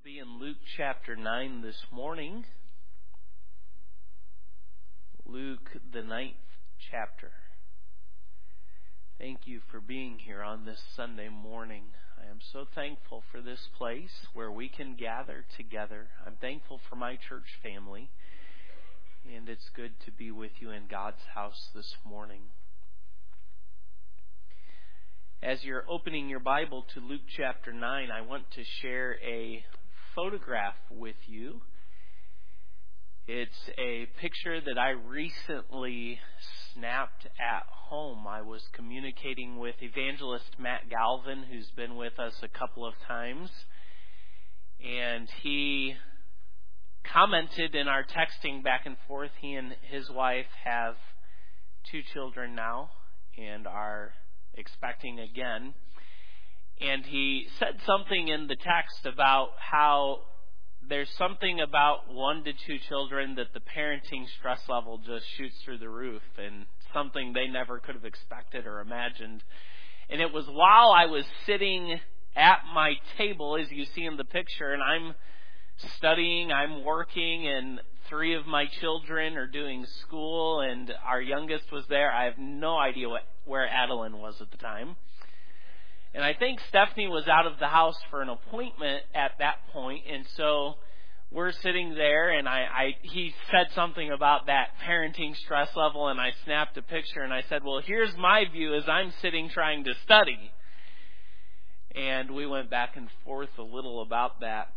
Be in Luke chapter 9 this morning. Luke, the 9th chapter. Thank you for being here on this Sunday morning. I am so thankful for this place where we can gather together. I'm thankful for my church family, and it's good to be with you in God's house this morning. As you're opening your Bible to Luke chapter 9, I want to share a photograph with you. It's a picture that I recently snapped at home. I was communicating with evangelist Matt Galvin, who's been with us a couple of times, and he commented in our texting back and forth. He and his wife have 2 children now and are expecting again. And he said something in the text about how there's something about 1 to 2 children that the parenting stress level just shoots through the roof, and something they never could have expected or imagined. And it was while I was sitting at my table, as you see in the picture, and I'm studying, I'm working, and 3 of my children are doing school, and our youngest was there. I have no idea where Adeline was at the time. And I think Stephanie was out of the house for an appointment at that point, and so we're sitting there, and he said something about that parenting stress level, and I snapped a picture, and I said, well, here's my view as I'm sitting trying to study. And we went back and forth a little about that.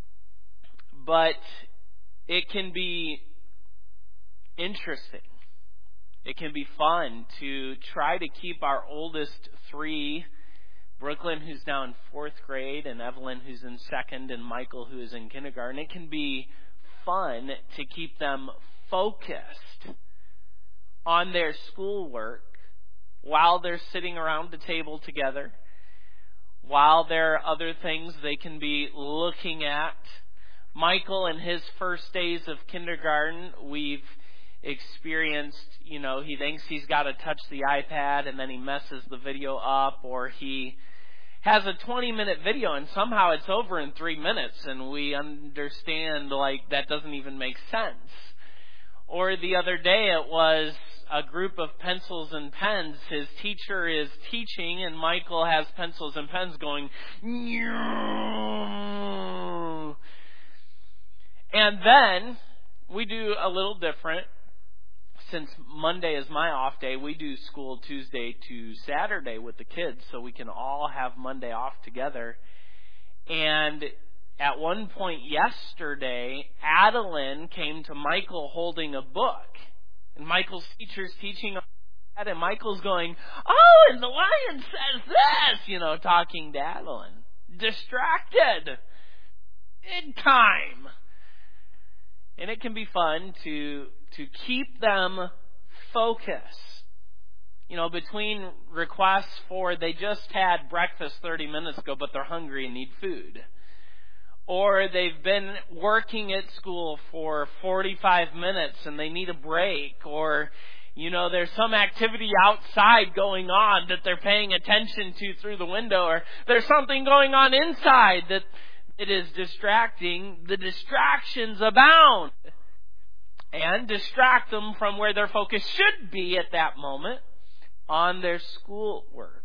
But it can be interesting. It can be fun to try to keep our oldest 3, Brooklyn, who's now in 4th grade, and Evelyn, who's in 2nd, and Michael, who is in kindergarten. It can be fun to keep them focused on their schoolwork while they're sitting around the table together, while there are other things they can be looking at. Michael, in his first days of kindergarten, we've experienced, he thinks he's got to touch the iPad and then he messes the video up, or he has a 20-minute video and somehow it's over in 3 minutes and we understand that doesn't even make sense. Or the other day it was a group of pencils and pens. His teacher is teaching and Michael has pencils and pens going, and then we do a little different. Since Monday is my off day, we do school Tuesday to Saturday with the kids so we can all have Monday off together. And at one point yesterday, Adeline came to Michael holding a book. And Michael's teacher's teaching on that, and Michael's going, oh, and the lion says this, talking to Adeline. Distracted. Big time. And it can be fun to keep them focused. Between requests for they just had breakfast 30 minutes ago, but they're hungry and need food. Or they've been working at school for 45 minutes and they need a break. Or, there's some activity outside going on that they're paying attention to through the window. Or there's something going on inside that it is distracting. The distractions abound. And distract them from where their focus should be at that moment on their schoolwork.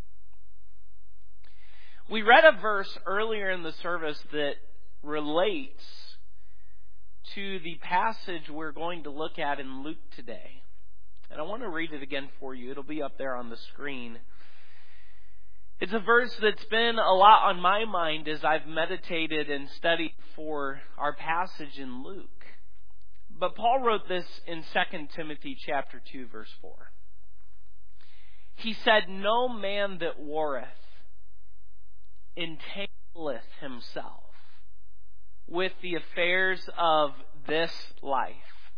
We read a verse earlier in the service that relates to the passage we're going to look at in Luke today. And I want to read it again for you. It'll be up there on the screen. It's a verse that's been a lot on my mind as I've meditated and studied for our passage in Luke. But Paul wrote this in 2 Timothy chapter 2, verse 4. He said, no man that warreth entangleth himself with the affairs of this life,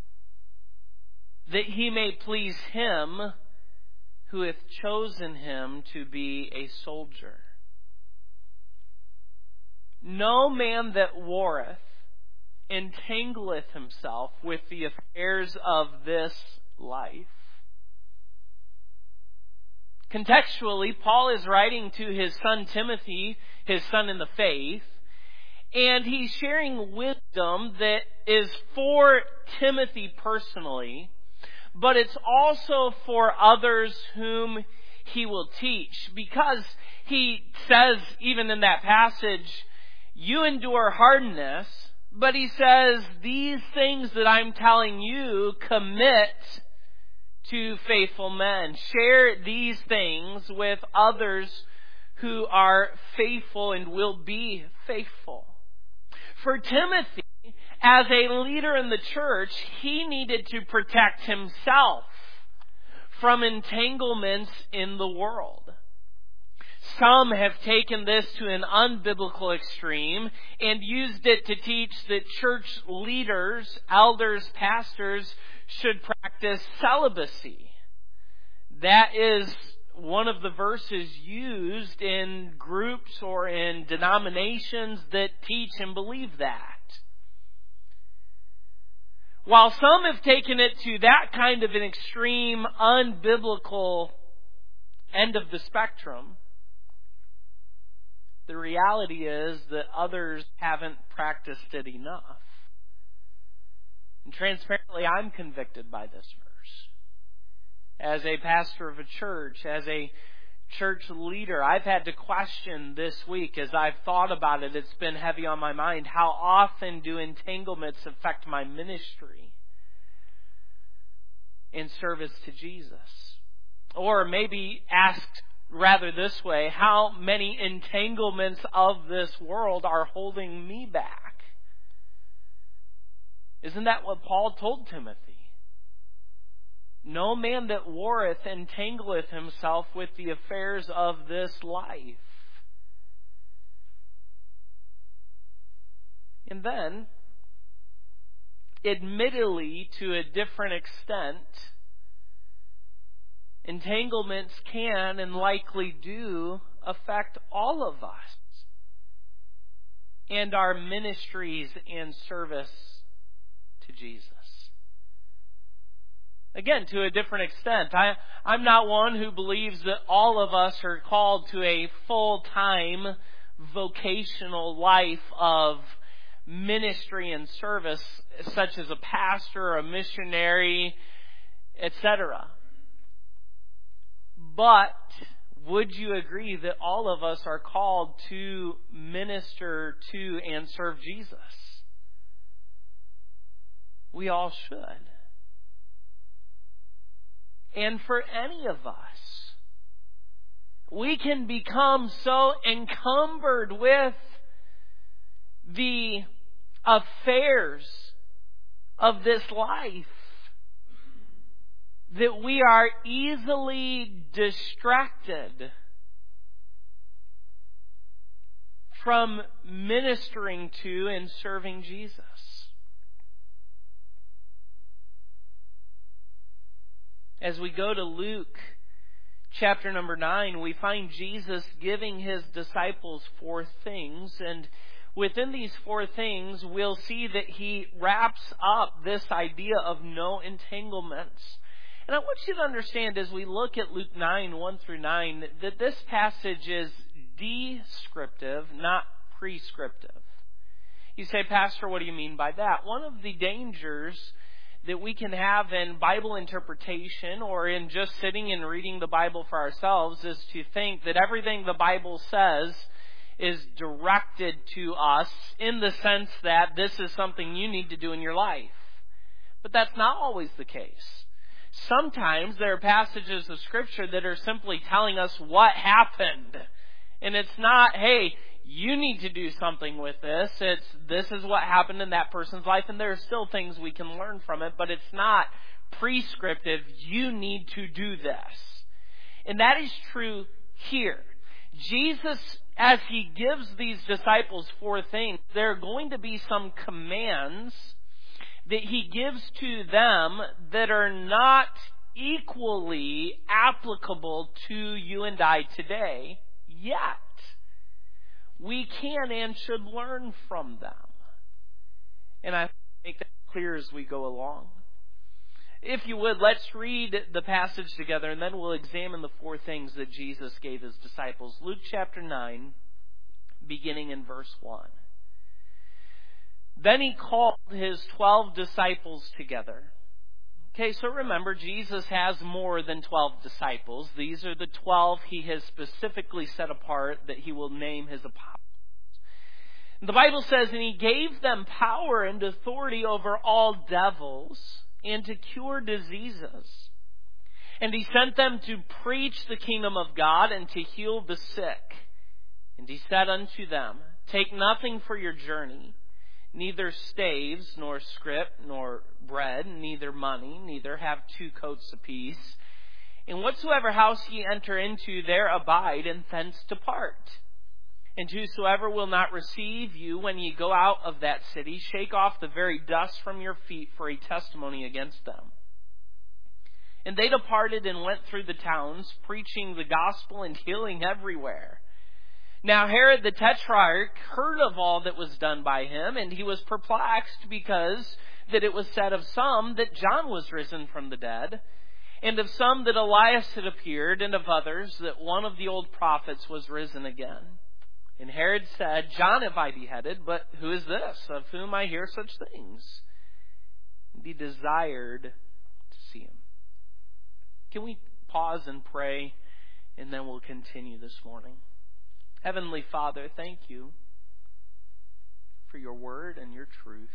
that he may please him who hath chosen him to be a soldier. No man that warreth entangleth himself with the affairs of this life. Contextually, Paul is writing to his son Timothy, his son in the faith, And he's sharing wisdom that is for Timothy personally, but it's also for others whom he will teach. Because he says, even in that passage, you endure hardness, but he says, these things that I'm telling you, commit to faithful men. Share these things with others who are faithful and will be faithful. For Timothy, as a leader in the church, he needed to protect himself from entanglements in the world. Some have taken this to an unbiblical extreme and used it to teach that church leaders, elders, pastors should practice celibacy. That is one of the verses used in groups or in denominations that teach and believe that. While some have taken it to that kind of an extreme, unbiblical end of the spectrum, the reality is that others haven't practiced it enough. And transparently, I'm convicted by this verse. As a pastor of a church, as a church leader, I've had to question this week as I've thought about it. It's been heavy on my mind. How often do entanglements affect my ministry in service to Jesus? Or maybe asked rather this way, how many entanglements of this world are holding me back? Isn't that what Paul told Timothy? No man that warreth entangleth himself with the affairs of this life. And then, admittedly, to a different extent, entanglements can and likely do affect all of us and our ministries and service to Jesus. Again, to a different extent. I'm not one who believes that all of us are called to a full-time vocational life of ministry and service, such as a pastor, a missionary, etc. But would you agree that all of us are called to minister to and serve Jesus? We all should. And for any of us, we can become so encumbered with the affairs of this life that we are easily distracted from ministering to and serving Jesus. As we go to Luke chapter number 9, we find Jesus giving his disciples 4 things. And within these 4 things, we'll see that he wraps up this idea of no entanglements. And I want you to understand as we look at Luke 9, 1 through 9, that this passage is descriptive, not prescriptive. You say, Pastor, what do you mean by that? One of the dangers that we can have in Bible interpretation or in just sitting and reading the Bible for ourselves is to think that everything the Bible says is directed to us in the sense that this is something you need to do in your life. But that's not always the case. Sometimes there are passages of Scripture that are simply telling us what happened. And it's not, hey, you need to do something with this. It's, this is what happened in that person's life, and there are still things we can learn from it, but it's not prescriptive. You need to do this. And that is true here. Jesus, as he gives these disciples 4 things, there are going to be some commands that he gives to them that are not equally applicable to you and I today, yet we can and should learn from them. And I make that clear as we go along. If you would, let's read the passage together and then we'll examine the 4 things that Jesus gave his disciples. Luke chapter 9, beginning in verse 1. Then he called his 12 disciples together. Okay, so remember, Jesus has more than 12 disciples. These are the 12 he has specifically set apart that he will name his apostles. The Bible says, and he gave them power and authority over all devils and to cure diseases. And he sent them to preach the kingdom of God and to heal the sick. And he said unto them, take nothing for your journey, neither staves, nor scrip, nor bread, neither money, neither have 2 coats apiece. In whatsoever house ye enter into, there abide, and thence depart. And whosoever will not receive you when ye go out of that city, shake off the very dust from your feet for a testimony against them. And they departed and went through the towns, preaching the gospel and healing everywhere. Now Herod the Tetrarch heard of all that was done by him, and he was perplexed because that it was said of some that John was risen from the dead, and of some that Elias had appeared, and of others that one of the old prophets was risen again. And Herod said, John have I beheaded, but who is this, of whom I hear such things? And he desired to see him. Can we pause and pray, and then we'll continue this morning? Heavenly Father, thank you for your word and your truth.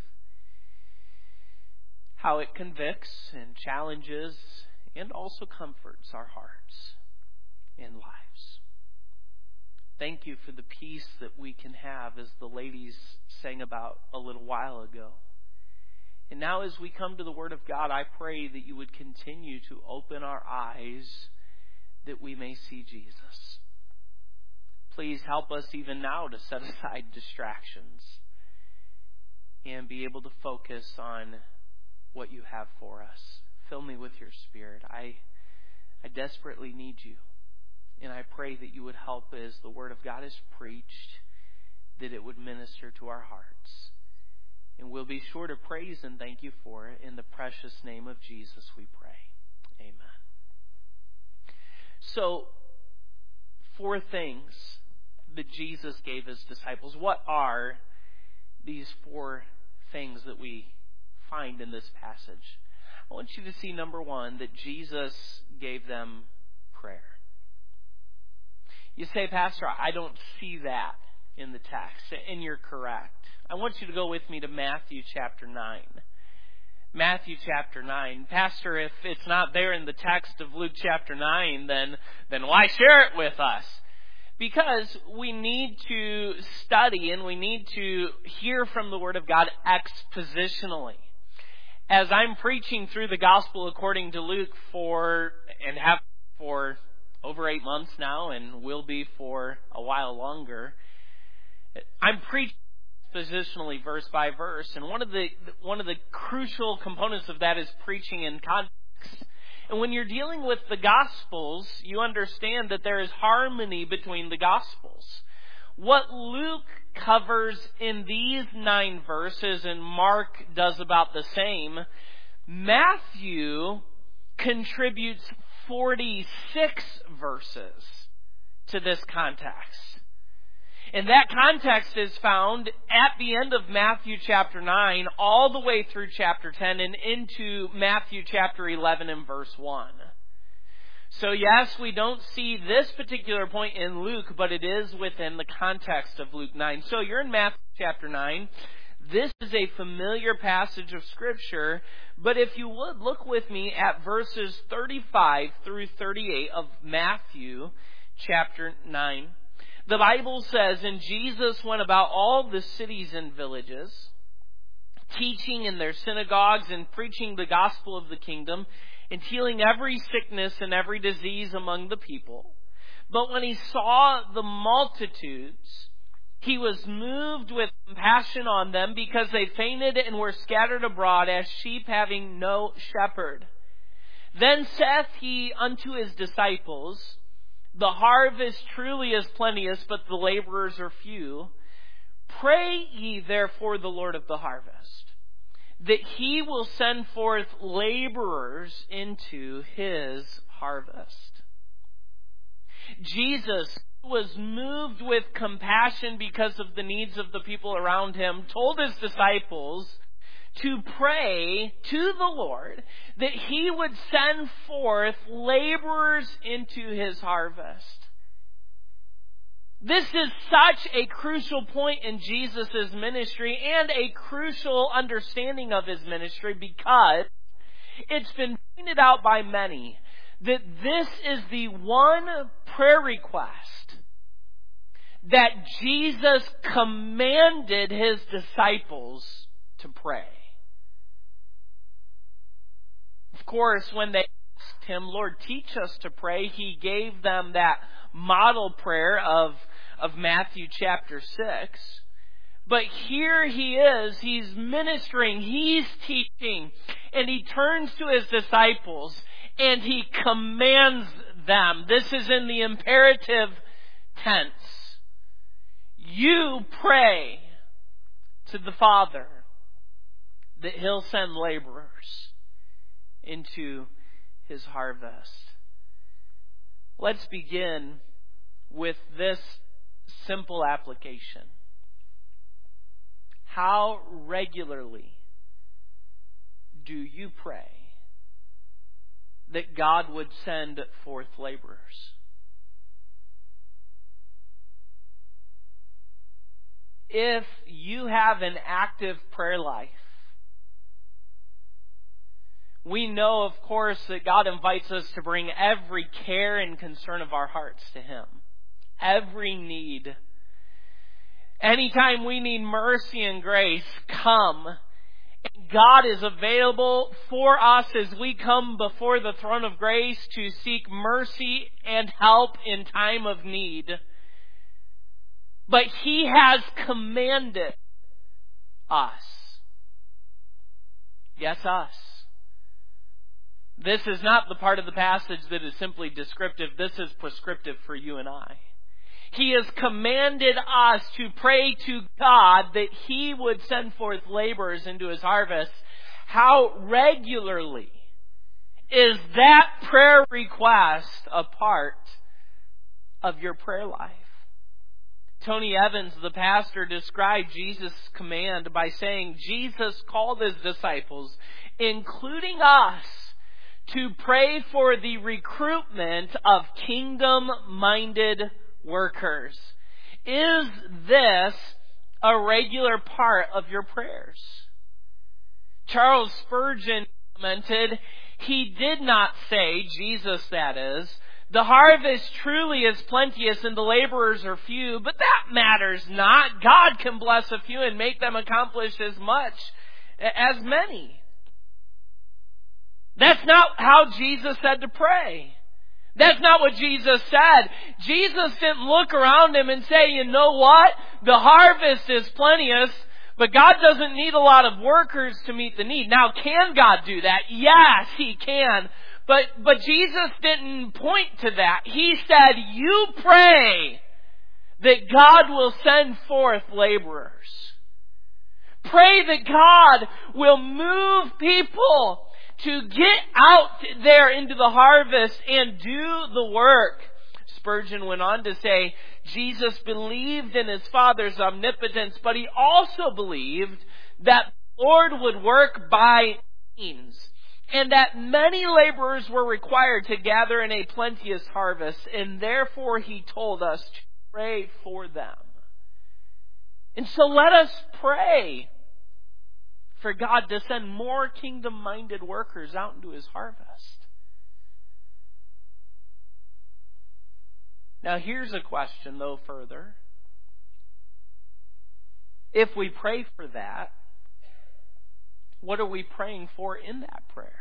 How it convicts and challenges and also comforts our hearts and lives. Thank you for the peace that we can have, as the ladies sang about a little while ago. And now as we come to the Word of God, I pray that you would continue to open our eyes that we may see Jesus. Please help us even now to set aside distractions and be able to focus on what you have for us. Fill me with your Spirit. I desperately need you. And I pray that you would help as the Word of God is preached, that it would minister to our hearts. And we'll be sure to praise and thank you for it. In the precious name of Jesus we pray. Amen. So, 4 things that Jesus gave his disciples. What are these 4 things that we find in this passage? I want you to see, number 1, that Jesus gave them prayer. You say, Pastor, I don't see that in the text, and you're correct. I want you to go with me to Matthew chapter 9. Matthew chapter 9. Pastor, if it's not there in the text of Luke chapter 9, then why share it with us? Because we need to study and we need to hear from the Word of God expositionally. As I'm preaching through the Gospel according to Luke for over 8 months now, and will be for a while longer, I'm preaching expositionally verse by verse, and one of the crucial components of that is preaching in context. And when you're dealing with the Gospels, you understand that there is harmony between the Gospels. What Luke covers in these 9 verses, and Mark does about the same, Matthew contributes 46 verses to this context. And that context is found at the end of Matthew chapter 9, all the way through chapter 10 and into Matthew chapter 11 and verse 1. So yes, we don't see this particular point in Luke, but it is within the context of Luke 9. So you're in Matthew chapter 9. This is a familiar passage of Scripture, but if you would, look with me at verses 35 through 38 of Matthew chapter 9. The Bible says, and Jesus went about all the cities and villages, teaching in their synagogues and preaching the gospel of the kingdom, and healing every sickness and every disease among the people. But when he saw the multitudes, he was moved with compassion on them, because they fainted and were scattered abroad as sheep having no shepherd. Then saith he unto his disciples, the harvest truly is plenteous, but the laborers are few. Pray ye therefore the Lord of the harvest, that he will send forth laborers into his harvest. Jesus was moved with compassion because of the needs of the people around him, told his disciples to pray to the Lord that he would send forth laborers into his harvest. This is such a crucial point in Jesus' ministry and a crucial understanding of his ministry, because it's been pointed out by many that this is the one prayer request that Jesus commanded his disciples to pray. Of course, when they asked him, Lord, teach us to pray, he gave them that model prayer of Matthew chapter 6. But here he is, he's ministering, he's teaching, and he turns to his disciples and he commands them. This is in the imperative tense. You pray to the Father that he'll send laborers into his harvest. Let's begin with this simple application. How regularly do you pray that God would send forth laborers? If you have an active prayer life, we know, of course, that God invites us to bring every care and concern of our hearts to him. Every need. Anytime we need mercy and grace, come. And God is available for us as we come before the throne of grace to seek mercy and help in time of need. But he has commanded us. Yes, us. This is not the part of the passage that is simply descriptive. This is prescriptive for you and I. He has commanded us to pray to God that he would send forth laborers into his harvest. How regularly is that prayer request a part of your prayer life? Tony Evans, the pastor, described Jesus' command by saying Jesus called his disciples, including us, to pray for the recruitment of kingdom-minded workers. Is this a regular part of your prayers? Charles Spurgeon commented, he did not say, Jesus that is, the harvest truly is plenteous and the laborers are few, but that matters not. God can bless a few and make them accomplish as much as many. That's not how Jesus said to pray. That's not what Jesus said. Jesus didn't look around him and say, you know what? The harvest is plenteous, but God doesn't need a lot of workers to meet the need. Now, can God do that? Yes, he can. But Jesus didn't point to that. He said, you pray that God will send forth laborers. Pray that God will move people to get out there into the harvest and do the work. Spurgeon went on to say, Jesus believed in his Father's omnipotence, but he also believed that the Lord would work by means, and that many laborers were required to gather in a plenteous harvest, and therefore he told us to pray for them. And so let us pray for God to send more kingdom-minded workers out into his harvest. Now here's a question, though, further. If we pray for that, what are we praying for in that prayer?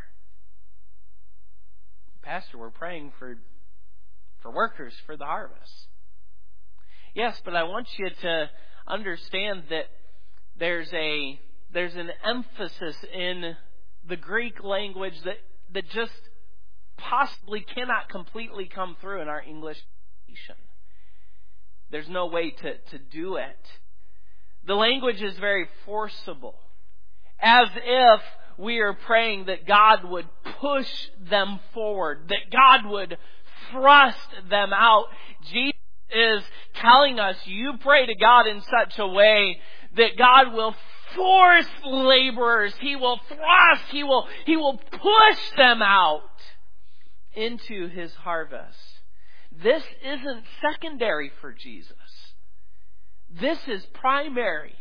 Pastor, we're praying for workers for the harvest. Yes, but I want you to understand that there's an emphasis in the Greek language that just possibly cannot completely come through in our English translation. There's no way to do it. The language is very forcible, as if we are praying that God would push them forward, that God would thrust them out. Jesus is telling us, you pray to God in such a way that God will force laborers. He will thrust. He will push them out into His harvest. This isn't secondary for Jesus. This is primary.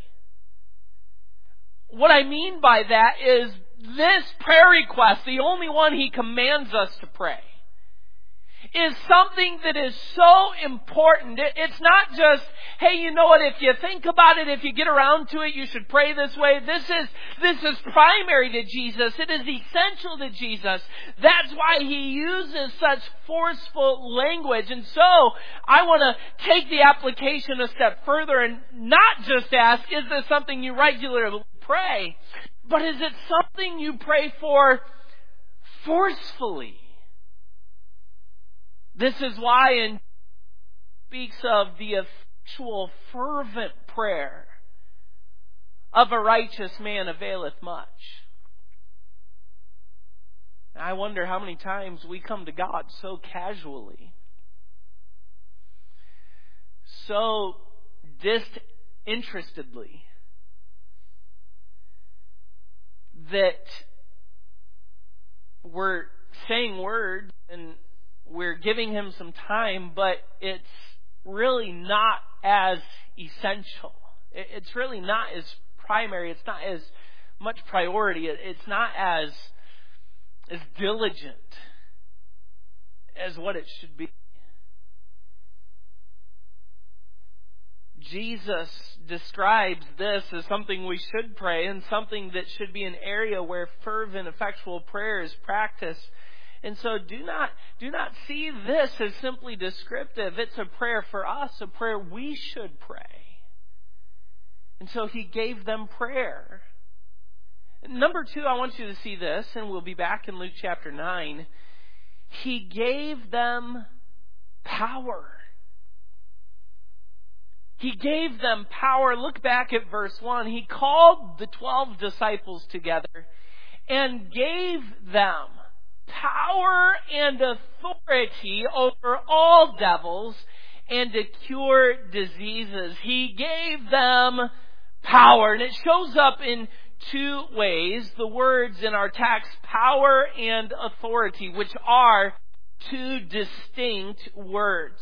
What I mean by that is this prayer request, the only one He commands us to pray, is something that is so important. It's not just, hey, you know what, if you think about it, if you get around to it, you should pray this way. This is primary to Jesus. It is essential to Jesus. That's why He uses such forceful language. And so, I want to take the application a step further and not just ask, is this something you regularly pray? But is it something you pray for forcefully? This is why it speaks of the effectual, fervent prayer of a righteous man availeth much. I wonder how many times we come to God so casually, so disinterestedly, that we're saying words and we're giving Him some time, but it's really not as essential. It's really not as primary. It's not as much priority. It's not as diligent as what it should be. Jesus describes this as something we should pray and something that should be an area where fervent, effectual prayer is practiced. And so do not see this as simply descriptive. It's a prayer for us, a prayer we should pray. And so He gave them prayer. Number 2, I want you to see this, and we'll be back in Luke chapter 9. He gave them power. He gave them power. Look back at verse 1. He called the 12 disciples together and gave them power and authority over all devils and to cure diseases. He gave them power. And it shows up in 2 ways. The words in our text, power and authority, which are 2 distinct words.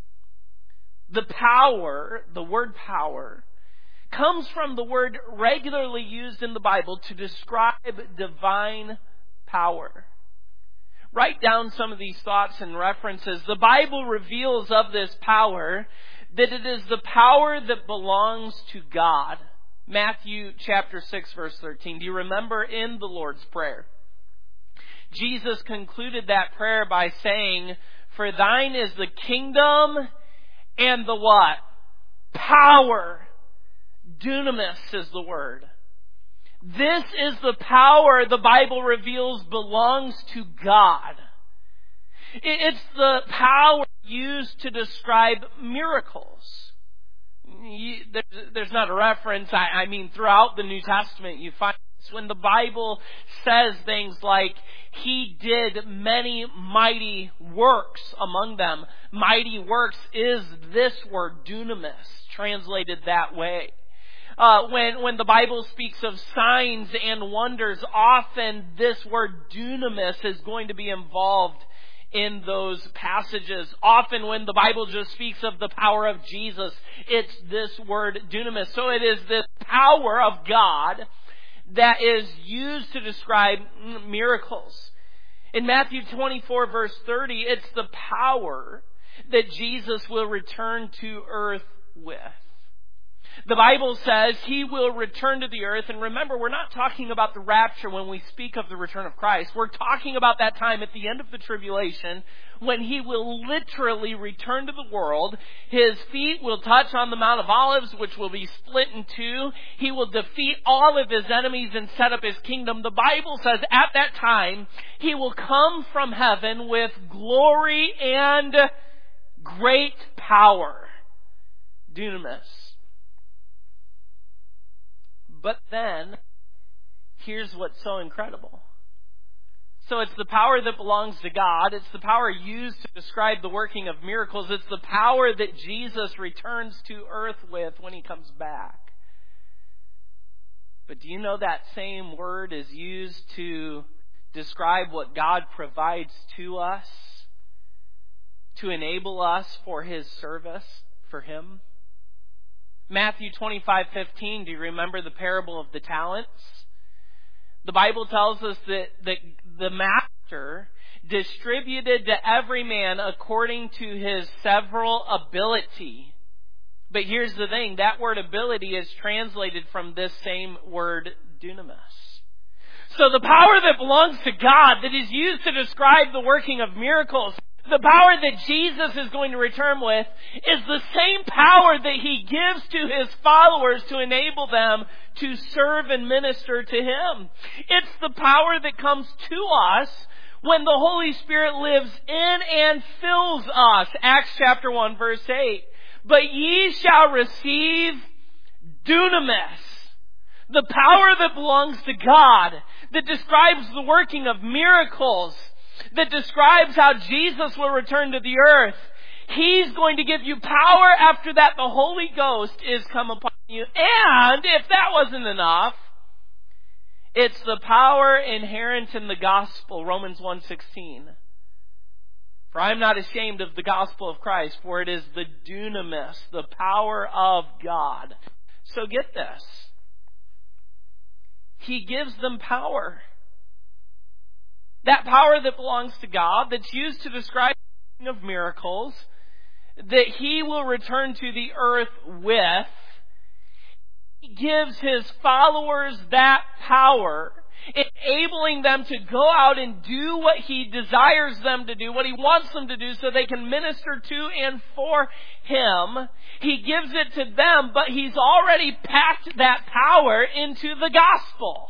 The power, the word power, comes from the word regularly used in the Bible to describe divine power. Write down some of these thoughts and references. The Bible reveals of this power that it is the power that belongs to God. Matthew chapter 6 verse 13. Do you remember in the Lord's Prayer? Jesus concluded that prayer by saying, "For thine is the kingdom and the what? Power." Dunamis is the word. This is the power the Bible reveals belongs to God. It's the power used to describe miracles. There's not a reference. I mean, throughout the New Testament, you find when the Bible says things like, He did many mighty works among them. Mighty works is this word, dunamis, translated that way. When the Bible speaks of signs and wonders, often this word dunamis is going to be involved in those passages. Often when the Bible just speaks of the power of Jesus, it's this word dunamis. So it is this power of God that is used to describe miracles. In Matthew 24 verse 30, it's the power that Jesus will return to earth with. The Bible says He will return to the earth. And remember, we're not talking about the rapture when we speak of the return of Christ. We're talking about that time at the end of the tribulation when He will literally return to the world. His feet will touch on the Mount of Olives, which will be split in 2. He will defeat all of His enemies and set up His kingdom. The Bible says at that time, He will come from heaven with glory and great power. Dunamis. But then, here's what's so incredible. So it's the power that belongs to God. It's the power used to describe the working of miracles. It's the power that Jesus returns to earth with when He comes back. But do you know that same word is used to describe what God provides to us, to enable us for His service, for Him? Matthew 25:15, do you remember the parable of the talents? The Bible tells us that the master distributed to every man according to his several ability. But here's the thing, that word ability is translated from this same word dunamis. So the power that belongs to God, that is used to describe the working of miracles, the power that Jesus is going to return with, is the same power that He gives to His followers to enable them to serve and minister to Him. It's the power that comes to us when the Holy Spirit lives in and fills us. Acts chapter 1 verse 8. But ye shall receive dunamis, the power that belongs to God, that describes the working of miracles, that describes how Jesus will return to the earth. He's going to give you power. After that, the Holy Ghost is come upon you. And if that wasn't enough, it's the power inherent in the gospel, Romans 1:16. For I am not ashamed of the gospel of Christ, for it is the dunamis, the power of God. So get this. He gives them power. That power that belongs to God, that's used to describe the working of miracles, that He will return to the earth with. He gives His followers that power, enabling them to go out and do what He desires them to do, what He wants them to do, so they can minister to and for Him. He gives it to them, but He's already packed that power into the gospel.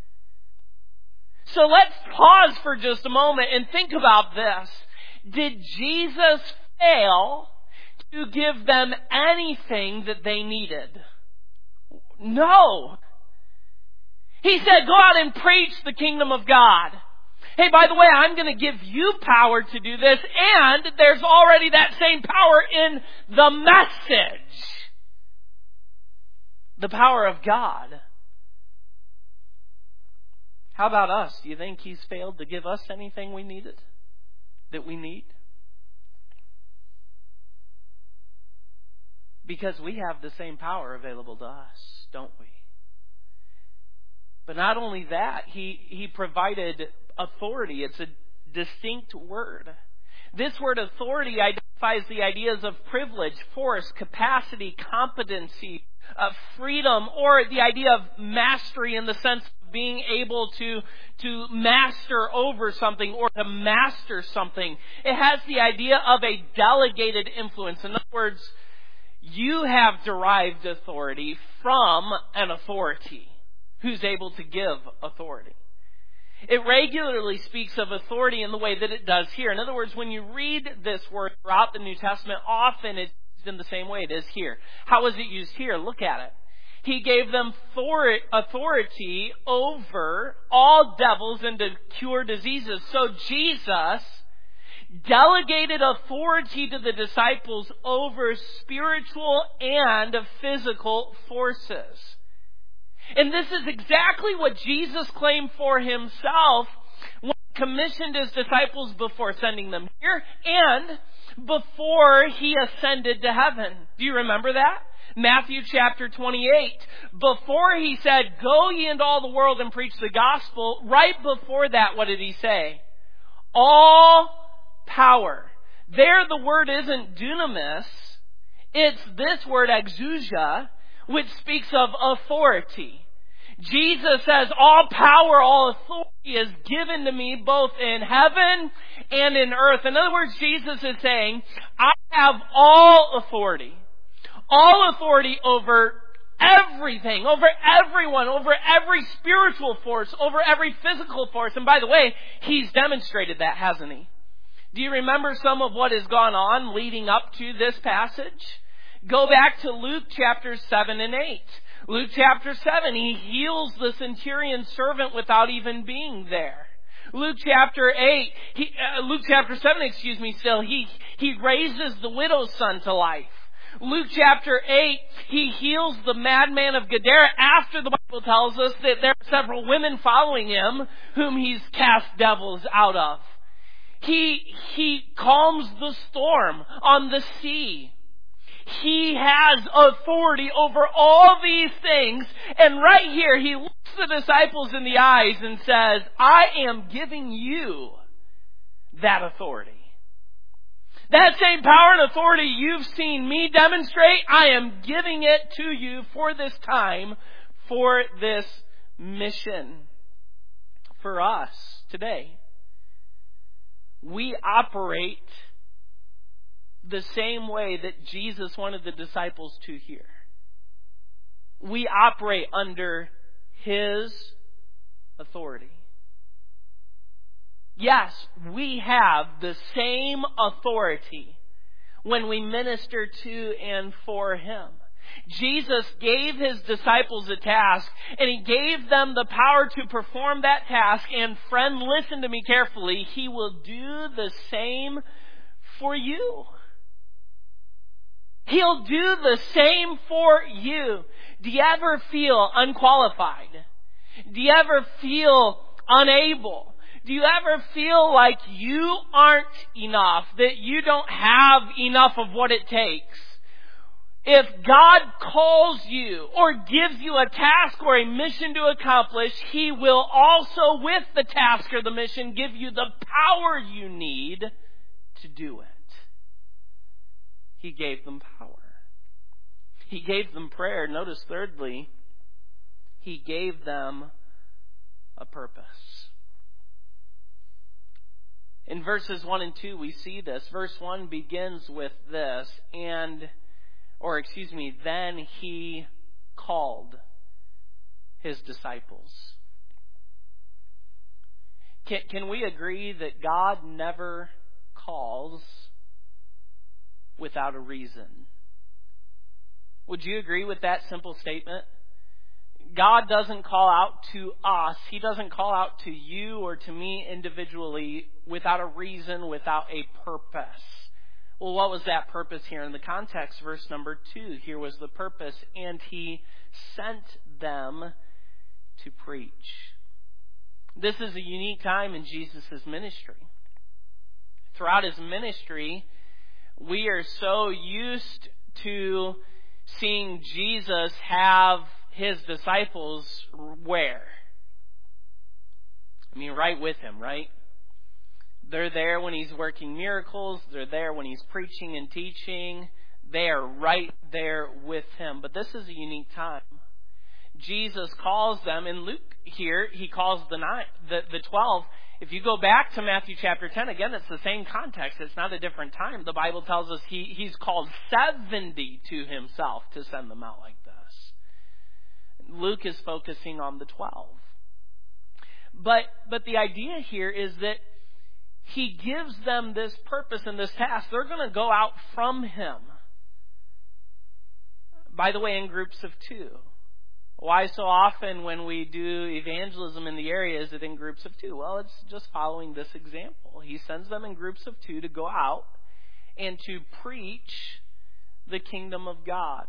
So let's pause for just a moment and think about this. Did Jesus fail to give them anything that they needed? No. He said, go out and preach the kingdom of God. Hey, by the way, I'm going to give you power to do this, and there's already that same power in the message. The power of God. How about us? Do you think He's failed to give us anything we needed? That we need? Because we have the same power available to us, don't we? But not only that, He provided authority. It's a distinct word. This word authority identifies the ideas of privilege, force, capacity, competency, freedom, or the idea of mastery in the sense of being able to master over something or to master something. It has the idea of a delegated influence. In other words, you have derived authority from an authority who's able to give authority. It regularly speaks of authority in the way that it does here. In other words, when you read this word throughout the New Testament, often it's used in the same way it is here. How is it used here? Look at it. He gave them authority over all devils and to cure diseases. So Jesus delegated authority to the disciples over spiritual and physical forces. And this is exactly what Jesus claimed for Himself when He commissioned His disciples before sending them here and before He ascended to heaven. Do you remember that? Matthew chapter 28. Before He said, go ye into all the world and preach the gospel, right before that, what did He say? All power. There the word isn't dunamis. It's this word exousia, which speaks of authority. Jesus says, all power, all authority is given to me both in heaven and in earth. In other words, Jesus is saying, I have all authority. All authority over everything, over everyone, over every spiritual force, over every physical force. And by the way, He's demonstrated that, hasn't He? Do you remember some of what has gone on leading up to this passage? Go back to Luke chapters 7 and 8. Luke chapter 7, He heals the centurion's servant without even being there. Luke chapter 7, still, he raises the widow's son to life. Luke chapter 8, he heals the madman of Gadara after the Bible tells us that there are several women following him whom he's cast devils out of. He calms the storm on the sea. He has authority over all these things. And right here, he looks the disciples in the eyes and says, I am giving you that authority. That same power and authority you've seen me demonstrate, I am giving it to you for this time, for this mission. For us today, we operate the same way that Jesus wanted the disciples to hear. We operate under His authority. Yes, we have the same authority when we minister to and for Him. Jesus gave His disciples a task, and He gave them the power to perform that task. And friend, listen to me carefully. He will do the same for you. He'll do the same for you. Do you ever feel unqualified? Do you ever feel unable? Do you ever feel like you aren't enough, that you don't have enough of what it takes? If God calls you or gives you a task or a mission to accomplish, He will also, with the task or the mission, give you the power you need to do it. He gave them power. He gave them prayer. Notice thirdly, He gave them a purpose. In verses 1 and 2 we see this. Verse 1 begins with this, then He called His disciples. Can we agree that God never calls without a reason? Would you agree with that simple statement? God doesn't call out to us. He doesn't call out to you or to me individually without a reason, without a purpose. Well, what was that purpose here in the context? Verse number 2, here was the purpose. And He sent them to preach. This is a unique time in Jesus' ministry. Throughout His ministry, we are so used to seeing Jesus have His disciples where? Right with Him, right? They're there when He's working miracles. They're there when He's preaching and teaching. They are right there with Him. But this is a unique time. Jesus calls them, in Luke here, He calls the 12. If you go back to Matthew chapter 10, again, it's the same context. It's not a different time. The Bible tells us He's called 70 to Himself to send them out like this. Luke is focusing on the 12. But the idea here is that He gives them this purpose and this task. They're going to go out from Him. By the way, in groups of 2. Why so often when we do evangelism in the area is it in groups of 2? Well, it's just following this example. He sends them in groups of 2 to go out and to preach the kingdom of God.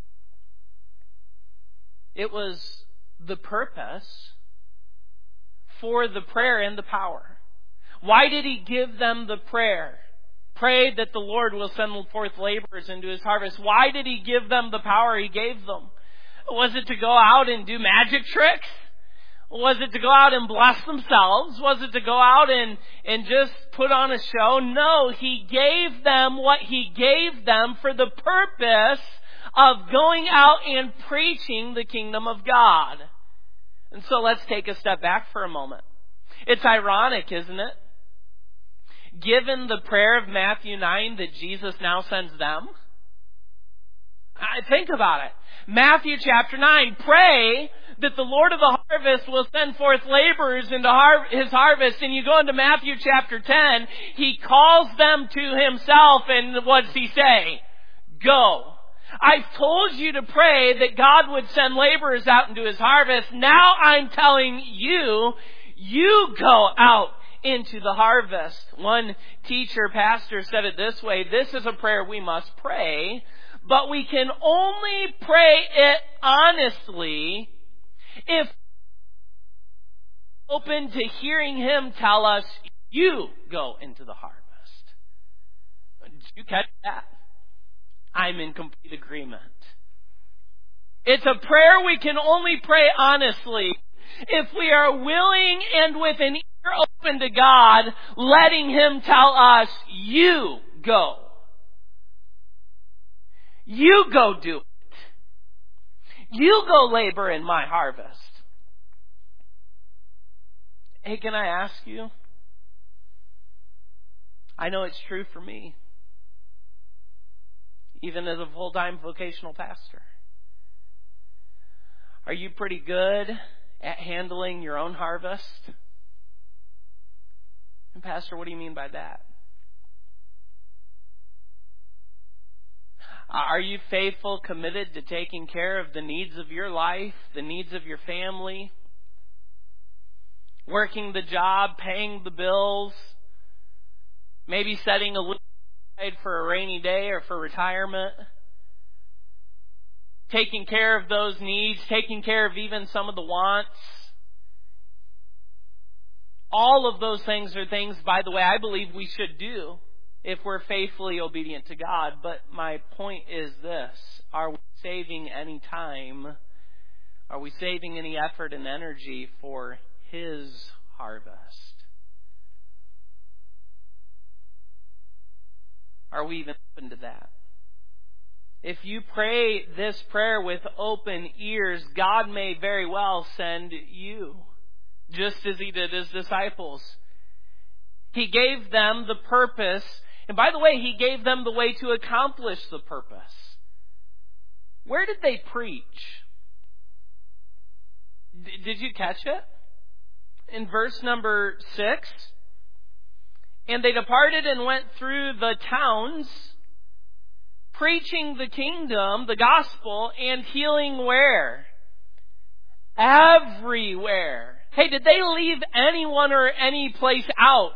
It was the purpose for the prayer and the power. Why did He give them the prayer? Pray that the Lord will send forth laborers into His harvest. Why did He give them the power He gave them? Was it to go out and do magic tricks? Was it to go out and bless themselves? Was it to go out and just put on a show? No, He gave them what He gave them for the purpose of going out and preaching the kingdom of God. And so let's take a step back for a moment. It's ironic, isn't it? Given the prayer of Matthew 9 that Jesus now sends them. Think about it. Matthew chapter 9, pray that the Lord of the harvest will send forth laborers into His harvest. And you go into Matthew chapter 10, He calls them to Himself, and what does He say? Go. I've told you to pray that God would send laborers out into His harvest. Now I'm telling you, you go out into the harvest. One teacher, pastor said it this way: this is a prayer we must pray, but we can only pray it honestly if we're open to hearing Him tell us, you go into the harvest. Did you catch that? I'm in complete agreement. It's a prayer we can only pray honestly if we are willing and with an ear open to God, letting Him tell us, you go. You go do it. You go labor in my harvest. Hey, can I ask you? I know it's true for me, even as a full-time vocational pastor. Are you pretty good at handling your own harvest? And Pastor, what do you mean by that? Are you faithful, committed to taking care of the needs of your life, the needs of your family, working the job, paying the bills, maybe setting a little aside for a rainy day or for retirement? Taking care of those needs, taking care of even some of the wants. All of those things are things, by the way, I believe we should do if we're faithfully obedient to God. But my point is this: are we saving any time? Are we saving any effort and energy for His harvest? Are we even open to that? If you pray this prayer with open ears, God may very well send you, just as He did His disciples. He gave them the purpose, and by the way, He gave them the way to accomplish the purpose. Where did they preach? Did you catch it? In verse number 6, and they departed and went through the towns, preaching the kingdom, the gospel, and healing where? Everywhere. Hey, did they leave anyone or any place out?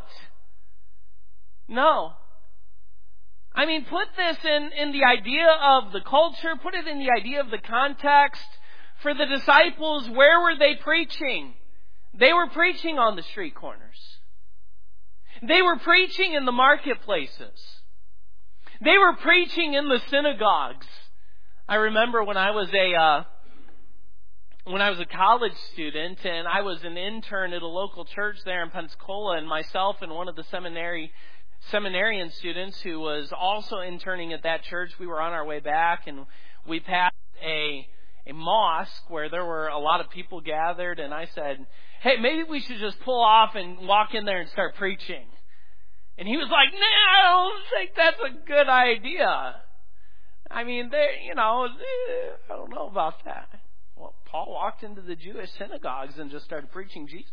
No. I mean, put this in the idea of the culture, put it in the idea of the context. For the disciples, where were they preaching? They were preaching on the street corners. They were preaching in the marketplaces. They were preaching in the synagogues. I remember when I was a college student and I was an intern at a local church there in Pensacola, and myself and one of the seminarian students who was also interning at that church, we were on our way back, and we passed a mosque where there were a lot of people gathered, and I said, hey, maybe we should just pull off and walk in there and start preaching. And he was like, nah, I don't think that's a good idea. I mean, I don't know about that. Well, Paul walked into the Jewish synagogues and just started preaching Jesus.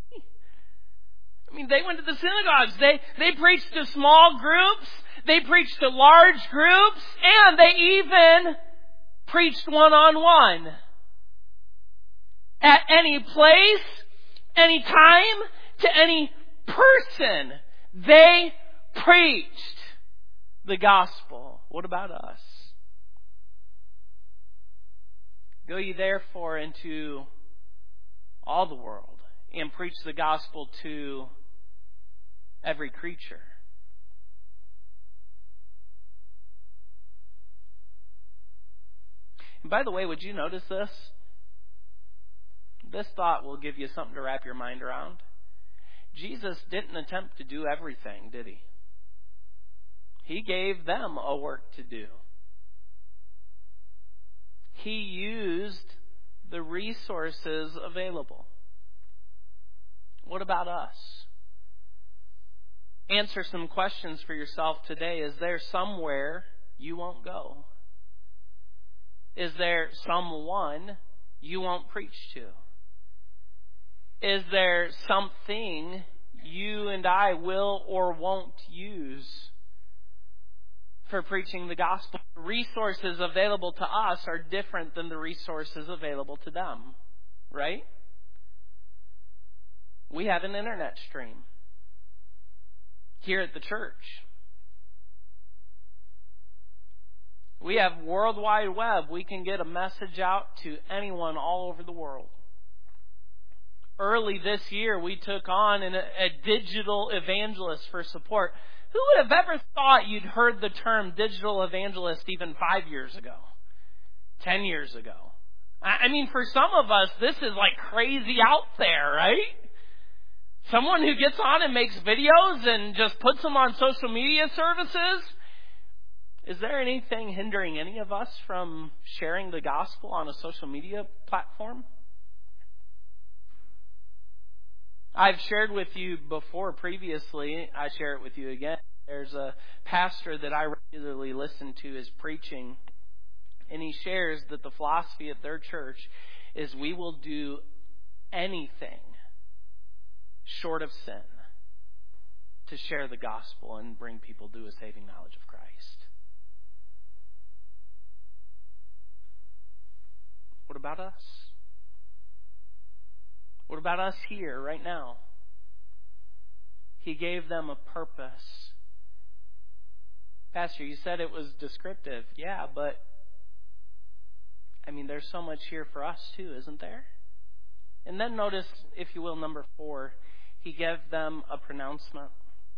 I mean, they went to the synagogues. They preached to small groups. They preached to large groups. And they even preached one-on-one. At any place, any time, to any person. They preached the gospel. What about us? Go ye therefore into all the world and preach the gospel to every creature. And by the way, would you notice this? This thought will give you something to wrap your mind around. Jesus didn't attempt to do everything, did He? He gave them a work to do. He used the resources available. What about us? Answer some questions for yourself today. Is there somewhere you won't go? Is there someone you won't preach to? Is there something you and I will or won't use for preaching the gospel? The resources available to us are different than the resources available to them, right? We have an internet stream. here at the church. We have World Wide Web. We can get a message out to anyone all over the world. Early this year, we took on a digital evangelist for support. Who would have ever thought you'd heard the term digital evangelist even 5 years ago? 10 years ago? I mean, for some of us, this is like crazy out there, right? Someone who gets on and makes videos and just puts them on social media services. Is there anything hindering any of us from sharing the gospel on a social media platform? I've shared with you before previously. I share it with you again. There's a pastor that I regularly listen to is preaching, and he shares that the philosophy at their church is we will do anything short of sin to share the gospel and bring people to a saving knowledge of Christ. What about us? What about us here right now? He gave them a purpose. Pastor, you said it was descriptive. Yeah, but I mean, there's so much here for us too, isn't there? And then notice, if you will, number 4, he gave them a pronouncement.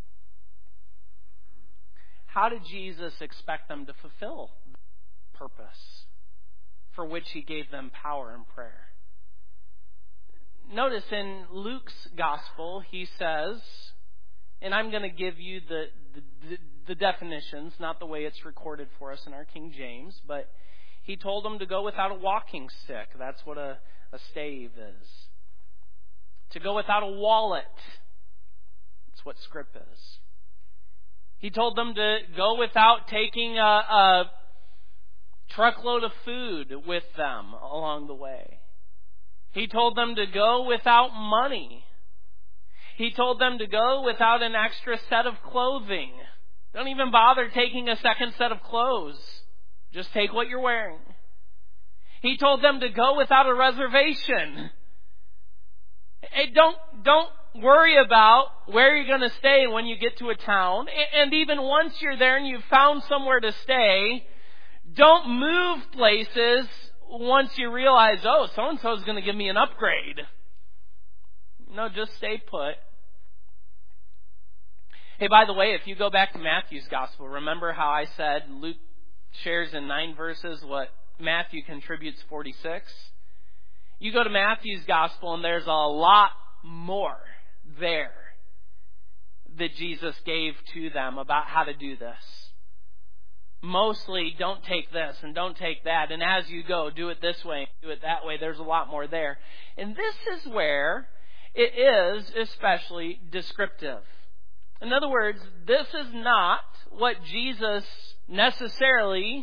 How did Jesus expect them to fulfill the purpose for which he gave them power and prayer? Notice in Luke's gospel, he says, and I'm going to give you the definitions, not the way it's recorded for us in our King James, but he told them to go without a walking stick. That's what a stave is. To go without a wallet. That's what scrip is. He told them to go without taking a truckload of food with them along the way. He told them to go without money. He told them to go without an extra set of clothing. Don't even bother taking a second set of clothes. Just take what you're wearing. He told them to go without a reservation. Hey, don't worry about where you're going to stay when you get to a town. And even once you're there and you've found somewhere to stay, don't move places once you realize, oh, so-and-so is going to give me an upgrade. No, just stay put. Hey, by the way, if you go back to Matthew's gospel, remember how I said Luke shares in 9 verses what Matthew contributes 46? You go to Matthew's gospel and there's a lot more there that Jesus gave to them about how to do this. Mostly, don't take this and don't take that. And as you go, do it this way, do it that way. There's a lot more there. And this is where it is especially descriptive. In other words, this is not what Jesus necessarily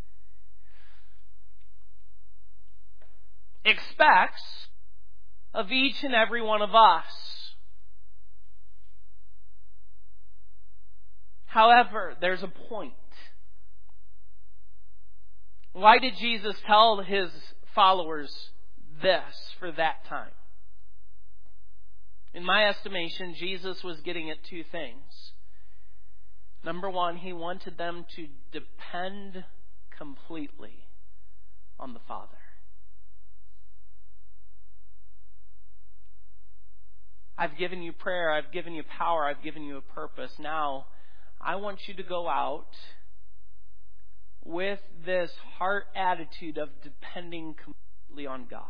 expects of each and every one of us. However, there's a point. Why did Jesus tell his followers this for that time? In my estimation, Jesus was getting at 2 things. Number 1, he wanted them to depend completely on the Father. I've given you prayer, I've given you power, I've given you a purpose. Now, I want you to go out with this heart attitude of depending completely on God.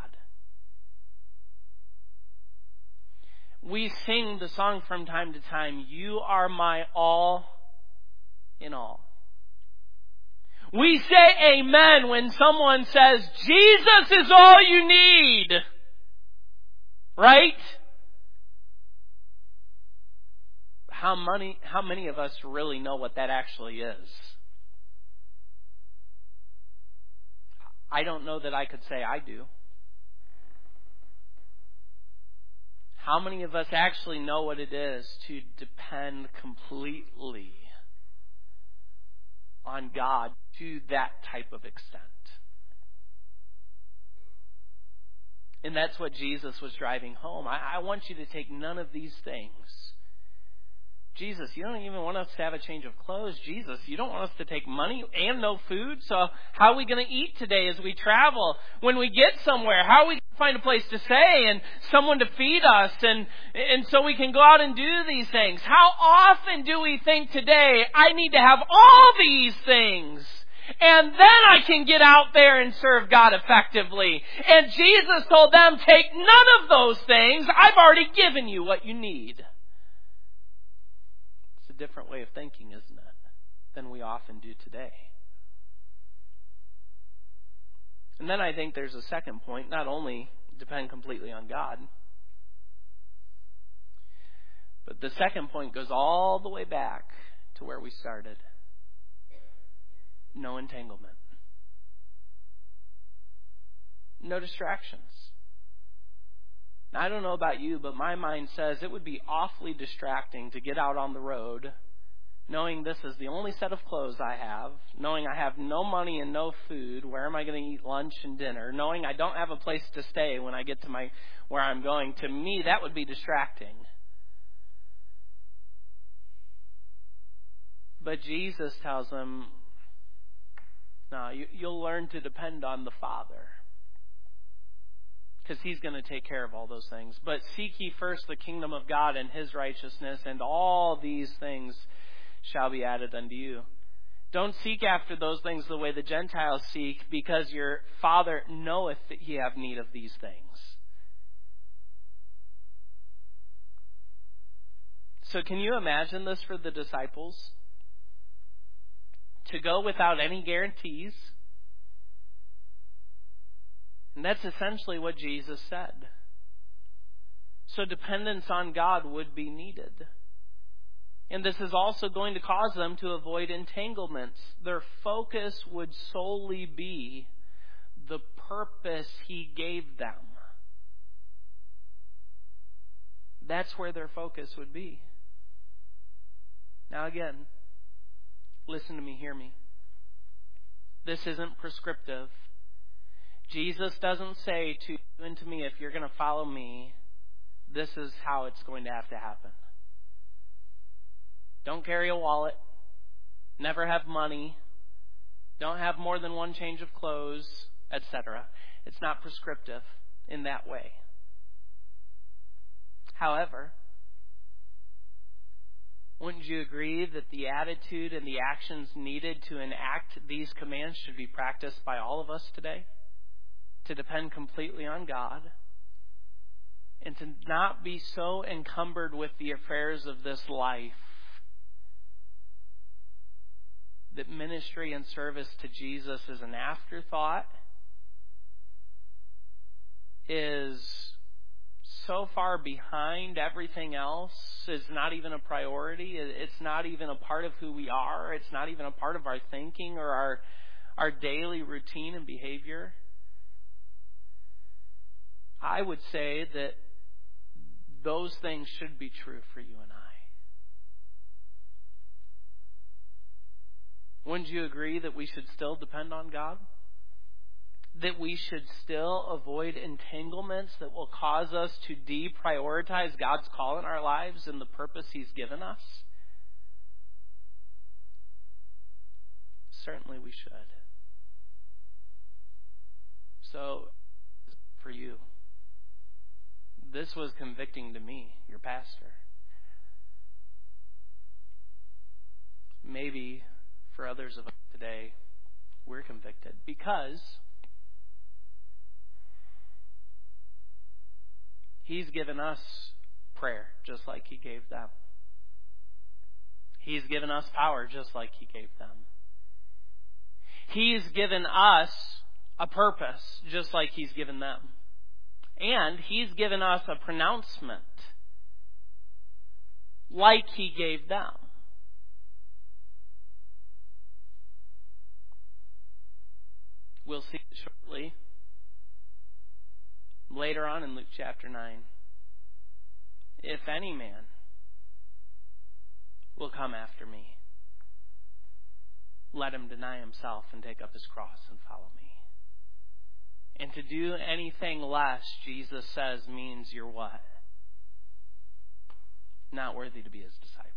We sing the song from time to time, "You are my all in all." We say amen when someone says, "Jesus is all you need." Right? How many of us really know what that actually is? I don't know that I could say I do. How many of us actually know what it is to depend completely on God to that type of extent? And that's what Jesus was driving home. I want you to take none of these things Jesus, you don't even want us to have a change of clothes. Jesus, you don't want us to take money and no food. So how are we going to eat today as we travel? When we get somewhere, how are we going to find a place to stay and someone to feed us and so we can go out and do these things? How often do we think today, I need to have all these things and then I can get out there and serve God effectively? And Jesus told them, take none of those things. I've already given you what you need. Different way of thinking, isn't it, than we often do today. And then I think there's a second point, not only depend completely on God, but the second point goes all the way back to where we started. No entanglement. No distractions. I don't know about you, but my mind says it would be awfully distracting to get out on the road knowing this is the only set of clothes I have, knowing I have no money and no food. Where am I going to eat lunch and dinner? Knowing I don't have a place to stay when I get to where I'm going. To me, that would be distracting. But Jesus tells them, no, you'll learn to depend on the Father, because He's going to take care of all those things. But seek ye first the kingdom of God and His righteousness, and all these things shall be added unto you. Don't seek after those things the way the Gentiles seek, because your Father knoweth that ye have need of these things. So can you imagine this for the disciples? To go without any guarantees. And that's essentially what Jesus said. So dependence on God would be needed. And this is also going to cause them to avoid entanglements. Their focus would solely be the purpose He gave them. That's where their focus would be. Now again, listen to me, hear me. This isn't prescriptive. Jesus doesn't say to you and to me, if you're going to follow me, this is how it's going to have to happen. Don't carry a wallet. Never have money. Don't have more than one change of clothes, etc. It's not prescriptive in that way. However, wouldn't you agree that the attitude and the actions needed to enact these commands should be practiced by all of us today? To depend completely on God and to not be so encumbered with the affairs of this life that ministry and service to Jesus is an afterthought, is so far behind everything else, is not even a priority. It's not even a part of who we are. It's not even a part of our thinking or our daily routine and behavior. I would say that those things should be true for you and I. Wouldn't you agree that we should still depend on God? That we should still avoid entanglements that will cause us to deprioritize God's call in our lives and the purpose He's given us? Certainly we should. So, for you, this was convicting to me, your pastor. Maybe for others of us today, we're convicted because He's given us prayer just like He gave them. He's given us power just like He gave them. He's given us a purpose just like He's given them. And He's given us a pronouncement like He gave them. We'll see it shortly. Later on in Luke chapter 9. If any man will come after me, let him deny himself and take up his cross and follow me. And to do anything less, Jesus says, means you're what? Not worthy to be His disciple.